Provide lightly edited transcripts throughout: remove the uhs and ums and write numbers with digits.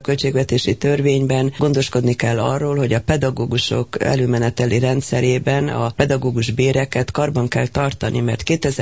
költségvetési törvényben gondoskodni kell arról, hogy a pedagógusok előmeneteli rendszerében a pedagógus béreket karban kell tartani, mert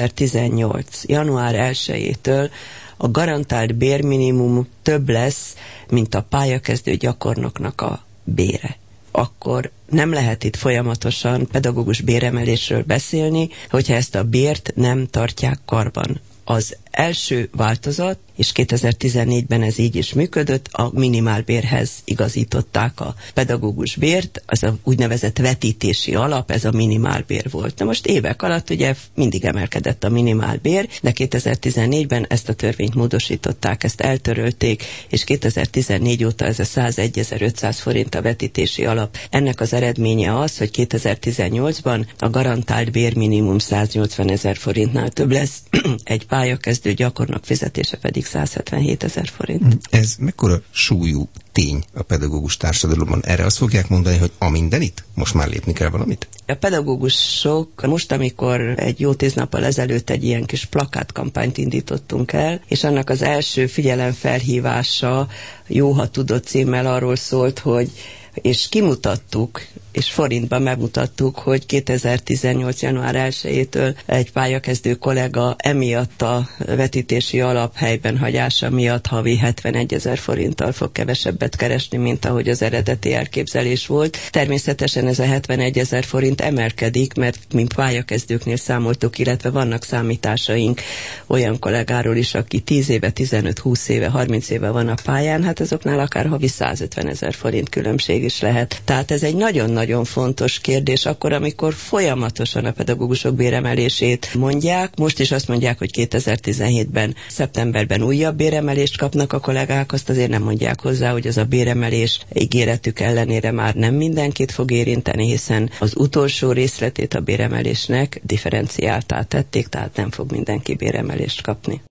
2018. január 1-től a garantált bérminimum több lesz, mint a pályakezdő gyakornoknak a bére. Akkor nem lehet itt folyamatosan pedagógus béremelésről beszélni, hogyha ezt a bért nem tartják karban. Az első változat, és 2014-ben ez így is működött, a minimálbérhez igazították a pedagógus bért, az a úgynevezett vetítési alap, ez a minimálbér volt. Na most évek alatt ugye mindig emelkedett a minimálbér, de 2014-ben ezt a törvényt módosították, ezt eltörölték, és 2014 óta ez a 101.500 forint a vetítési alap. Ennek az eredménye az, hogy 2018-ban a garantált bérminimum 180.000 forintnál több lesz, egy pályakezdő gyakornok fizetése pedig 177.000 forint. Ez mekkora súlyú tény a pedagógus társadalomban? Erre azt fogják mondani, hogy a mindenit? Most már lépni kell valamit? A pedagógusok most, amikor egy jó 10 nappal ezelőtt egy ilyen kis plakátkampányt indítottunk el, és annak az első figyelemfelhívása Jó, ha tudod címmel arról szólt, hogy és kimutattuk, és forintban megmutattuk, hogy 2018. január 1-től egy pályakezdő kollega emiatt a vetítési alap helyben hagyása miatt havi 71.000 forinttal fog kevesebbet keresni, mint ahogy az eredeti elképzelés volt. Természetesen ez a 71.000 forint emelkedik, mert mint pályakezdőknél számoltuk, illetve vannak számításaink olyan kollégáról is, aki 10 éve, 15, 20 éve, 30 éve van a pályán, hát azoknál akár havi 150.000 forint különbség is lehet. Tehát ez egy nagyon-nagyon fontos kérdés, akkor, amikor folyamatosan a pedagógusok béremelését mondják, most is azt mondják, hogy 2017-ben, szeptemberben újabb béremelést kapnak a kollégák, azt azért nem mondják hozzá, hogy az a béremelés ígéretük ellenére már nem mindenkit fog érinteni, hiszen az utolsó részletét a béremelésnek differenciáltá tették, tehát nem fog mindenki béremelést kapni.